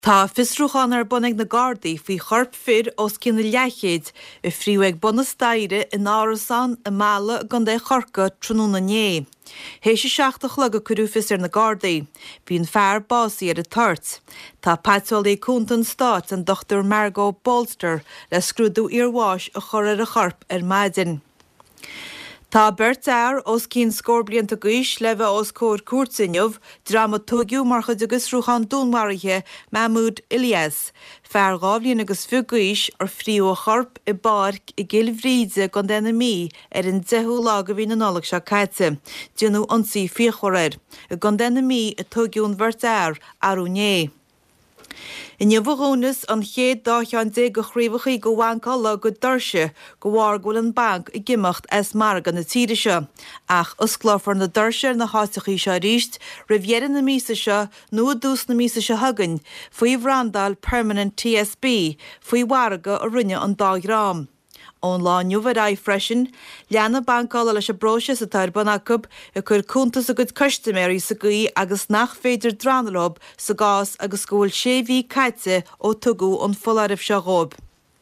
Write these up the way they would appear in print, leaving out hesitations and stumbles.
Tá fisrúchan ar bunig na Gardaí faoi chorp fir os cinna leichéid I phríú ag buna staire in árasan a mála gan é chorca trúna né. Héis sé seachtach le go curúfis ar na Gardaí, bhín fearr básaí ar a tart. Tá Pátálaí Cúntan Stát an Dr. Margot Bolster le scrúdú iarháis a chur ar a chorp ar maidin. Tá bert air os cín scóblianta gais le bheith os cór cuairtsinneamh dramaturgiú mar chud agus rúchan dúnmarithe Mahmoud Ilyas. Fear gábhlíon agus fiú gais ar phríú a chorp I barc I gil bhríde gan denna mí ar an 10 lága bhí na nolach se caite. Dúnú ansaí fíochóir. Gan denna mí a tugiún bert air arú né. In bhónas an chéad dácheán dé go chríomhachaí go bhhaála go dorse go bhhar ghfuil an bank I gimimecht as mar gan na tíide seo. Ach osclafar na dorse na háitechaí seo ríist, rihhéan na mísa seo nó dús na mísa seo hagann, faoi bhrandal Permanent TSB, faoi warga a rinne an dágrám. Ón lániu bhar freisin, leanna bancála leis a bróise sa tair banacub a chur cúntas a gud customéirí sa gaí agus nach féidir dranalob sa gás agus go bhfuil sé bhí caite ó tugu an folaribh seo góib.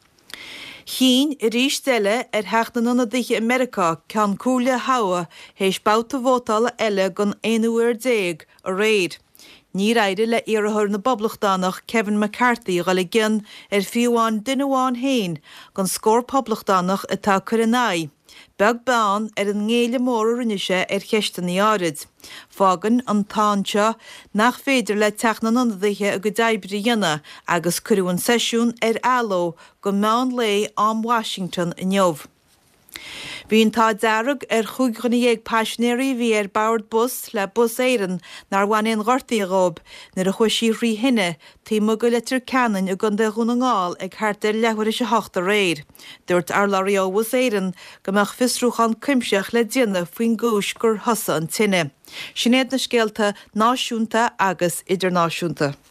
Chín I rís deile ar heachna nuna dithe America cean cúla hawa héis bouta bhótála eile gan 1:10 a réid. Ní raide le iarthar na boblachtanach Kevin McCarthy gal gin ar fiúháin duineháin hain gan scór poblachtanach atá churinái. Beg bán ar an ngéile mór rinneise ar cheistan í árid. Fágan an tánseo nach féidir le teachna nonadaithe a go daibri dhéine agus curúan seisiún ar Allo go meán lé am Washington in Neomh. Bhíonn tá dearg ar chuighanna dhéag pasisinéirí bhí ar bord bus le bus éireann nar bhain ghortaí arób nar a chuisí rí hinne tí mo go letar canan a gan de gúna ngáil ag chartar lehar se 8 réir. Dúirt ar laío bus éireann go meach fisrúchan cuimseach le déanana faoin gúis gur thosa an tine. Sinéad na scéalta náisiúnta agus idirnáisiúnta.